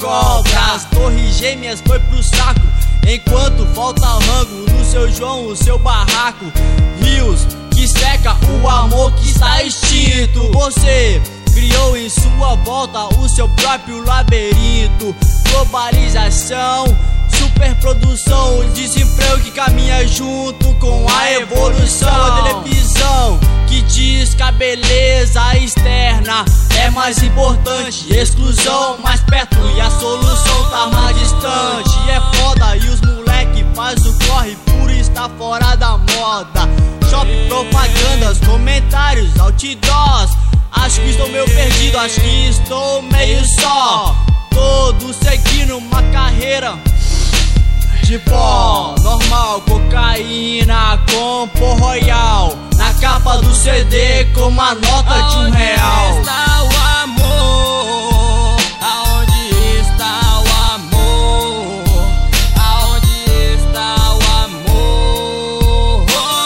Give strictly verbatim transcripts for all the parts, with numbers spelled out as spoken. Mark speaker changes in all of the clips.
Speaker 1: cobra. As torres gêmeas foi pro saco, enquanto falta rango no seu João, o seu barraco. Rios que seca o amor que está extinto. Você criou em sua volta o seu próprio labirinto. Globalização, superprodução, desemprego que caminha junto com a evolução. A televisão que diz que a beleza externa é mais importante, exclusão mais perto e a solução tá mais distante. E é foda, e os moleque faz o corre por estar fora da moda. Shopping, propagandas, comentários, outdoors. Acho que estou meio perdido, acho que estou meio só. Todos seguindo uma carreira de pó normal, cocaína com pó royal. Na capa do C D com uma nota de um real.
Speaker 2: Aonde está o amor? Aonde está o amor? Aonde está o amor?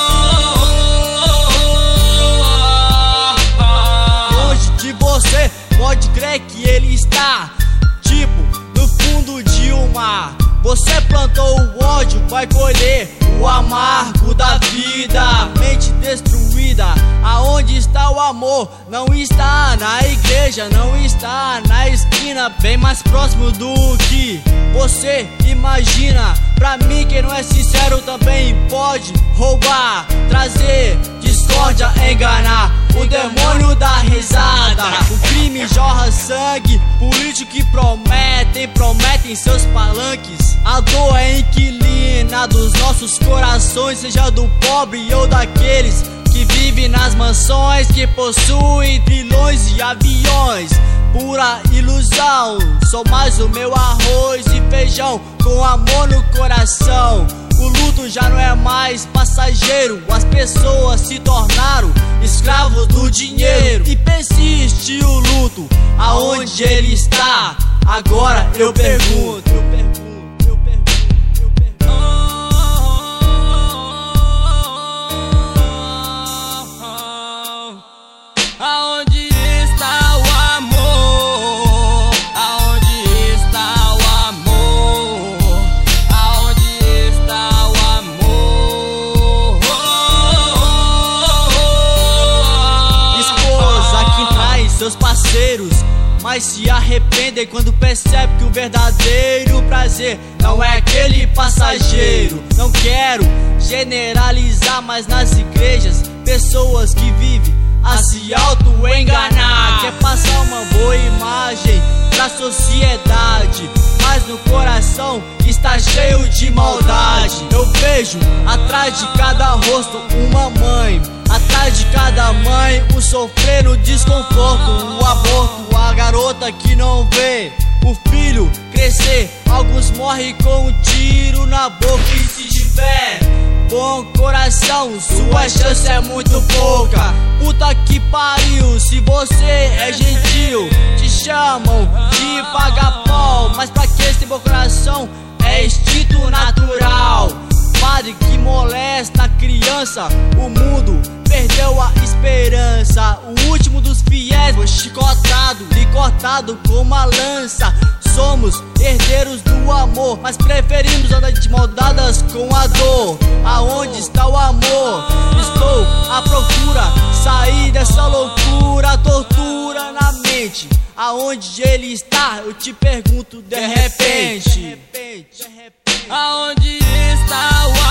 Speaker 1: Longe de você, pode crer que ele está, tipo, no fundo de um mar. Você plantou o ódio, vai colher o amargo da vida. Mente destruída, aonde está o amor? Não está na igreja, não está na esquina, bem mais próximo do que você imagina. Pra mim, quem não é sincero também pode roubar, trazer discórdia, enganar o demônio da risada. O crime jorra sangue, político que prometem, prometem seus palanques. A dor é inquilina dos nossos corações, seja do pobre ou daqueles que vivem nas mansões, que possuem trilhões de aviões. Pura ilusão, sou mais o meu arroz e feijão com amor no coração. O luto já não é mais passageiro, as pessoas se tornaram escravos do dinheiro. E persiste o luto, aonde ele está? Agora eu pergunto, eu pergunto.
Speaker 2: Aonde está o amor? Aonde está o amor? Aonde está o amor?
Speaker 1: Esposa que traz seus parceiros, mas se arrependem quando percebe que o verdadeiro prazer não é aquele passageiro. Não quero generalizar, mas nas igrejas pessoas que vivem a se auto-enganar. Quer passar uma boa imagem pra sociedade, mas no coração está cheio de maldade. Eu vejo atrás de cada rosto uma mãe, atrás de cada mãe um sofrer no desconforto. O aborto, a garota que não vê o filho crescer. Alguns morrem com um tiro na boca e se tiver bom coração, sua chance é muito pouca. Puta que pariu, se você é gentil, te chamam de paga-pau. Mas pra que esse bom coração é instinto natural. Padre que molesta a criança, o mundo perdeu a esperança. O último dos fiéis foi chicotado e cortado com uma lança. Somos herdeiros do amor, mas preferimos andar de mãos dadas com a dor. Aonde está o amor? Estou à procura, sair dessa loucura, tortura na mente. Aonde ele está? Eu te pergunto de repente.
Speaker 2: Aonde está o